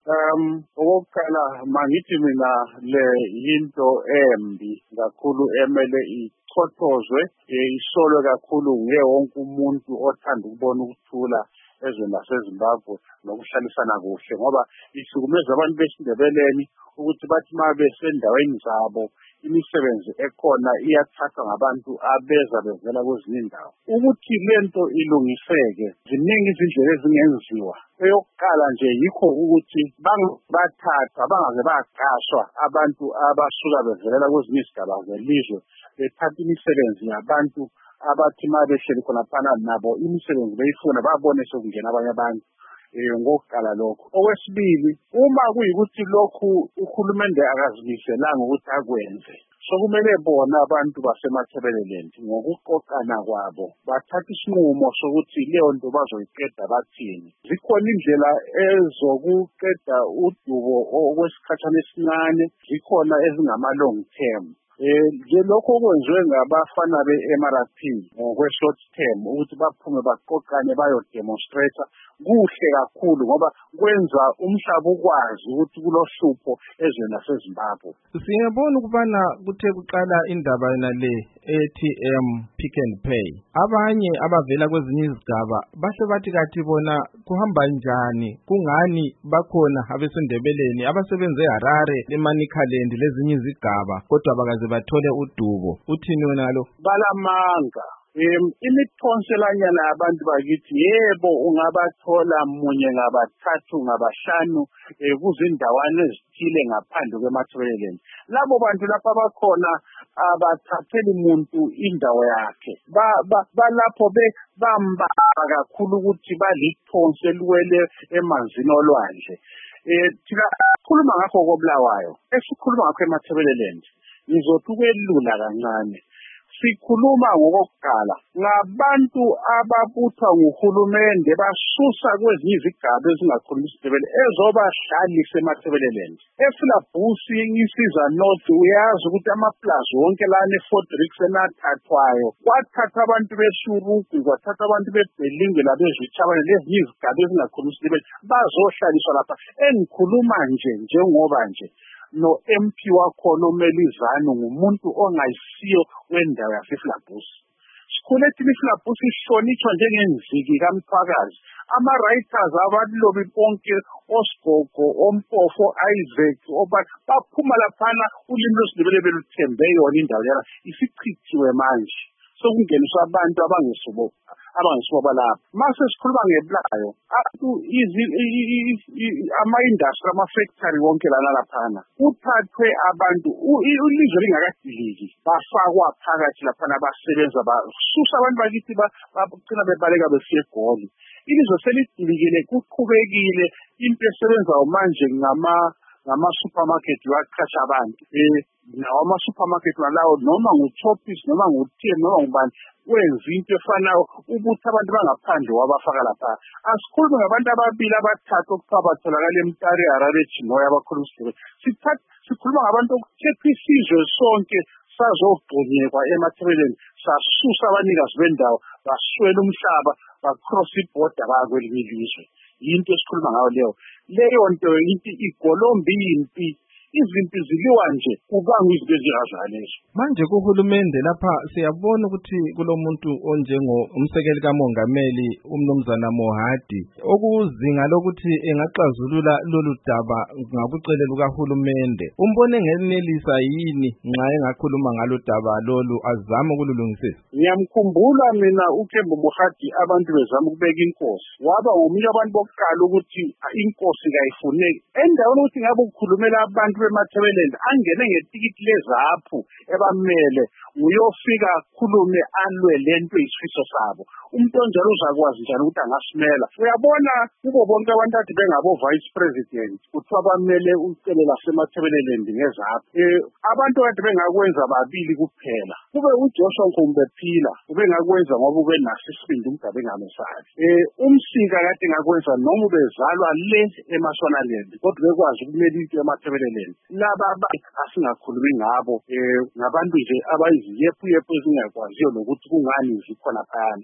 Okokuqala mangithi mina le yinto embi kakhulu emele ichothozwe, isolwe kakhulu nguye wonke umuntu othanda ukubona ukuthula ezweni laseZimbabwe nokuhlalisana kuhle, ngoba ihlukumeza abantu besiNdebeleni ukuthi bathi uma besendaweni zabo imisebenzi ekhona iyathathwa ngabantu abeza bevela kwezinye indawo. Ukuthi lento ilungiseke, ziningi izindlela ezingenziwa. Eyokuqala nje yikho ukuthi bathathwa bangaze baqashwa abantu abasuka bevelela kwezinye izigaba zelizwe bethatha imisebenzi yabantu abathi uma behleli khonaphana nabo imisebenzi beyifuna babone sokungena abanye abantu. Ngokuqala lokho. Okwesibili, uma kuyikuthi lokhu uhulumende akazimiselanga ukuthi akwenze, sokumele bona abantu basemathebeleland ngokuqoqana kwabo bathatha isinqumo sokuthi leyo nto bazoyiqeda bathini. Zikhona indlela ezokuqeda udubo okwesikhathana esincane, zikhona ezingama-long term. Lokho okwenziwe ngabafana be-MRP ngokwe-short term ukuthi baphume baqoqane bayodemonstrate kuhle kakhulu ngoba kwenza umhlaba ukwazi ukuthi kulohlupho ezweni laseZimbabwe. Siyabona ukubana kuthe kuqala indaba le ATM Pick n Pay. Abanye abavela kwezinye izigaba bahle bathi kathi bona kuhamba njani, kungani bakhona abesindebeleni abasebenze eHarare, eManicaland lezinye izigaba kodwa bakaze bathole udubo. Uthini wena lo? Balamanga. Imithonselanyana yabantu bakithi yebo ungabathola munye ngabathathu ngabahlanu kuzindawana ezithile ngaphandle kwemathebeleland. Labo bantu lapha bakhona abathatheli muntu indawo yakhe, balapho bambaba kakhulu ukuthi balithonse liwele emanzini olwandle. Thina sikhuluma ngakho koBulawayo, esikhuluma ngakho emathebeleland ngizothi ukwelula kancane. Sikhuluma ngokokuqala ngabantu ababuthwa nguhulumende basusa kwezinye izigaba ezingakhuluma isiNdebele ezobahlalisa emathebeleland. eSilabhusi isiza North uyazi ukuthi amaplaza wonke lana eFort Rixon athathwayo kwathatha abantu beSuruku, kwathatha abantu beBhelinge labezwichabane lezinye izigaba ezingakhuluma isiNdebele bazohlaliswa lapha. Engikhuluma njengoba nje no-MP wakhona uMelizane ngumuntu ongayisiyo wendawo yaseSilabhusi. Sikhule thina iSilabhusi ihlonitshwa njengenziki kaMthwakazi. Ama-writers abalobi bonke oSigogo, oMpofo, Isaac, baphuma laphana ulimi lwesiNdebele beluthembe yona indawo lena isichithiwe manje. Sokungeniswa abantu abangesibo balapha. Mase sikhuluma ngeBulawayo, ama-industry, ama-factory wonke lana laphana kuthathwe abantu ilizwe lingakadiliki bafakwa phakathi laphana abasebenza basusa abantu bakithi bagcina bebaleka besiya eGoli. Ilizwe selidilikile kuqhubekile into esebenzayo manje ngama-supermarket waqasha abantu. Nawo ama-supermarket walawo noma ngu-Choppies noma ngu-TM noma ngubani wenza into efanayo ukuthi abantu bangaphandle wabafaka lapha. Asikhulume ngabantu ababili abathathu okuthiwa batholakala eMtare, eHarare, eJinoya abakhuluma isiNdebele. Sikhuluma ngabantu okuthepha isizwe sonke sazogxunyekwa emathebeleni, sasusa abanikazi bendawo, baswela umhlaba, bacross ibhoda baya kwelinye ilizwe. Yinto esikhuluma ngayo leyo nto igolombi yimpi. Izinto ziliwa nje kubanga izinto ezingazalezo. Manje kuhulumende lapha siyabona ukuthi kulomuntu onjengomsekeli kamongameli uMnumzana Mohadi okuzinga lokuthi engaxazulula lolu daba ngakucele lukahulumende. Umbone ngenelisa yini nxa engakhuluma ngalo daba lolu azama ukululungisisa? Ngiyamkhumbula mina uKembu Mohadi abantu bezama ukubeka inkosi. Waba omunye abantu bokuqala ukuthi inkosi kayifuneki. Endaweni ukuthi ngabe ukukhulumela abantu bemathebeleland angene ngetikiti lezaphu ebamele uyofika khulume alwe lento isifiso sabo. Umuntu onjalo uzakwazi njani ukuthi angasimela? Uyabona kubo bonke abantu athi bengabo vice president kuthiwa bamele ucele lasemathebeleland ngezaphu. Abantu kade bengakwenza babili kuphela. Kube uJoshua Nkumbephila ubengakwenza ngoba ubenaso isibindi umgaba engamesabi. Umsika kade ngakwenza noma ubezalwa le eMashonaland kodwa bekwazi ukumela into emathebeleland. Laba asingakhulumi ngabo ngabantu nje abayiziyephu ezingakwaziyo lokuthi kungani zikhona phana.